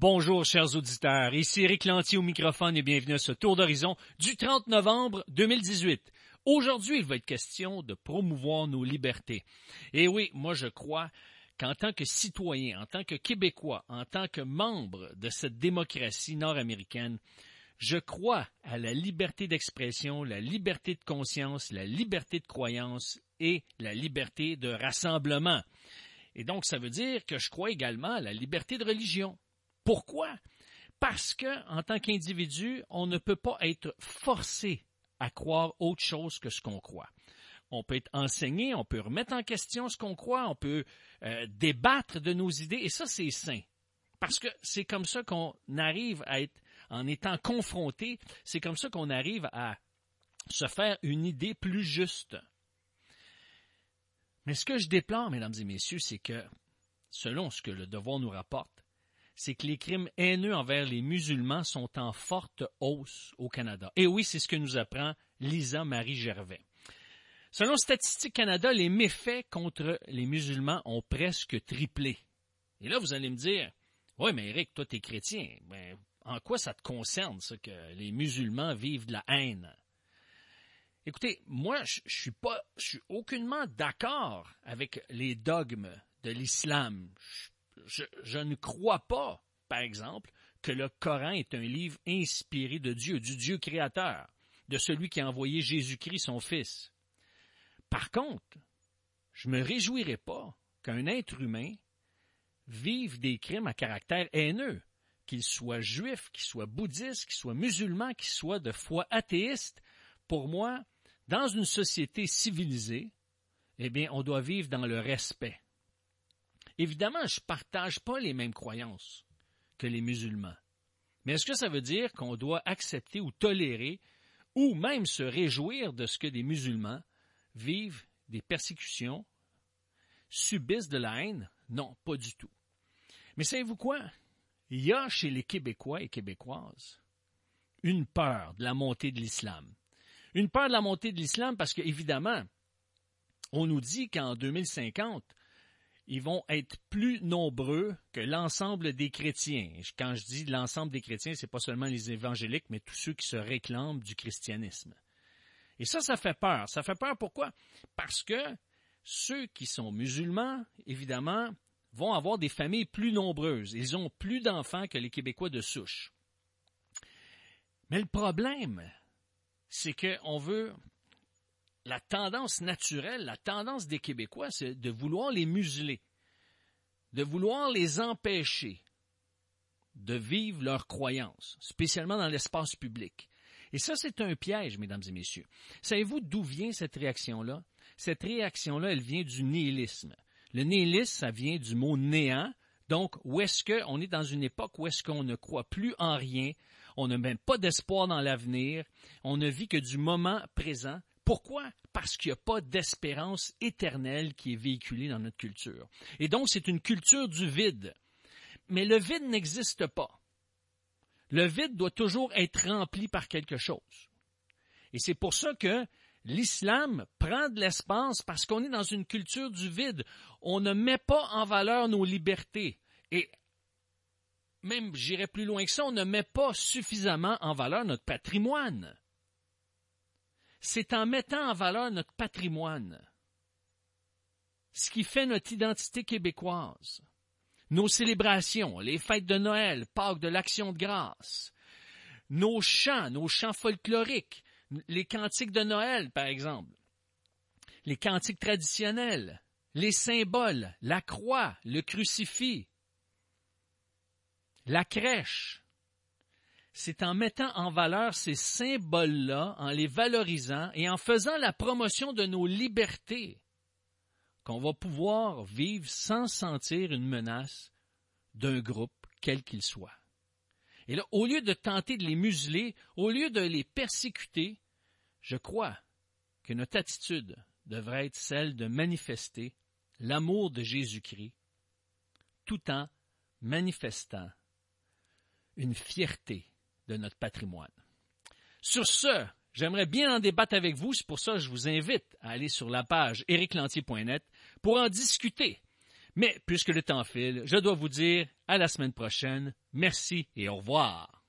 Bonjour chers auditeurs, ici Éric Lantier au microphone et bienvenue à ce tour d'horizon du 30 novembre 2018. Aujourd'hui, il va être question de promouvoir nos libertés. Et oui, moi je crois qu'en tant que citoyen, en tant que Québécois, en tant que membre de cette démocratie nord-américaine, je crois à la liberté d'expression, la liberté de conscience, la liberté de croyance et la liberté de rassemblement. Et donc, ça veut dire que je crois également à la liberté de religion. Pourquoi? Parce que, en tant qu'individu, on ne peut pas être forcé à croire autre chose que ce qu'on croit. On peut être enseigné, on peut remettre en question ce qu'on croit, on peut débattre de nos idées, et ça, c'est sain. Parce que c'est comme ça qu'on arrive à être, en étant confronté, c'est comme ça qu'on arrive à se faire une idée plus juste. Mais ce que je déplore, mesdames et messieurs, c'est que, selon ce que le Devoir nous rapporte, c'est que les crimes haineux envers les musulmans sont en forte hausse au Canada. Et oui, c'est ce que nous apprend Lisa Marie Gervais. Selon Statistique Canada, les méfaits contre les musulmans ont presque triplé. Et là, vous allez me dire, « Oui, mais Éric, toi, t'es chrétien. Ben, en quoi ça te concerne, ça, que les musulmans vivent de la haine? » Écoutez, moi, je suis aucunement d'accord avec les dogmes de l'islam. Je ne crois pas, par exemple, que le Coran est un livre inspiré de Dieu, du Dieu créateur, de celui qui a envoyé Jésus-Christ, son Fils. Par contre, je ne me réjouirais pas qu'un être humain vive des crimes à caractère haineux, qu'il soit juif, qu'il soit bouddhiste, qu'il soit musulman, qu'il soit de foi athéiste. Pour moi, dans une société civilisée, eh bien, on doit vivre dans le respect. Évidemment, je ne partage pas les mêmes croyances que les musulmans. Mais est-ce que ça veut dire qu'on doit accepter ou tolérer ou même se réjouir de ce que des musulmans vivent des persécutions, subissent de la haine? Non, pas du tout. Mais savez-vous quoi? Il y a chez les Québécois et Québécoises une peur de la montée de l'islam. Une peur de la montée de l'islam parce qu'évidemment, on nous dit qu'en 2050, ils vont être plus nombreux que l'ensemble des chrétiens. Quand je dis l'ensemble des chrétiens, ce n'est pas seulement les évangéliques, mais tous ceux qui se réclament du christianisme. Et ça fait peur. Ça fait peur pourquoi? Parce que ceux qui sont musulmans, évidemment, vont avoir des familles plus nombreuses. Ils ont plus d'enfants que les Québécois de souche. Mais le problème, c'est qu'on veut... La tendance naturelle, la tendance des Québécois, c'est de vouloir les museler, de vouloir les empêcher de vivre leurs croyances, spécialement dans l'espace public. Et ça, c'est un piège, mesdames et messieurs. Savez-vous d'où vient cette réaction-là? Cette réaction-là, elle vient du nihilisme. Le nihilisme, ça vient du mot néant. Donc, où est-ce qu'on est dans une époque où est-ce qu'on ne croit plus en rien, on n'a même pas d'espoir dans l'avenir, on ne vit que du moment présent. Pourquoi? Parce qu'il n'y a pas d'espérance éternelle qui est véhiculée dans notre culture. Et donc, c'est une culture du vide. Mais le vide n'existe pas. Le vide doit toujours être rempli par quelque chose. Et c'est pour ça que l'islam prend de l'espace parce qu'on est dans une culture du vide. On ne met pas en valeur nos libertés. Et même, j'irais plus loin que ça, on ne met pas suffisamment en valeur notre patrimoine. C'est en mettant en valeur notre patrimoine, ce qui fait notre identité québécoise, nos célébrations, les fêtes de Noël, Pâques de l'Action de grâce, nos chants folkloriques, les cantiques de Noël, par exemple, les cantiques traditionnels, les symboles, la croix, le crucifix, la crèche. C'est en mettant en valeur ces symboles-là, en les valorisant et en faisant la promotion de nos libertés qu'on va pouvoir vivre sans sentir une menace d'un groupe, quel qu'il soit. Et là, au lieu de tenter de les museler, au lieu de les persécuter, je crois que notre attitude devrait être celle de manifester l'amour de Jésus-Christ tout en manifestant une fierté de notre patrimoine. Sur ce, j'aimerais bien en débattre avec vous, c'est pour ça que je vous invite à aller sur la page ériclantier.net pour en discuter. Mais puisque le temps file, je dois vous dire à la semaine prochaine. Merci et au revoir.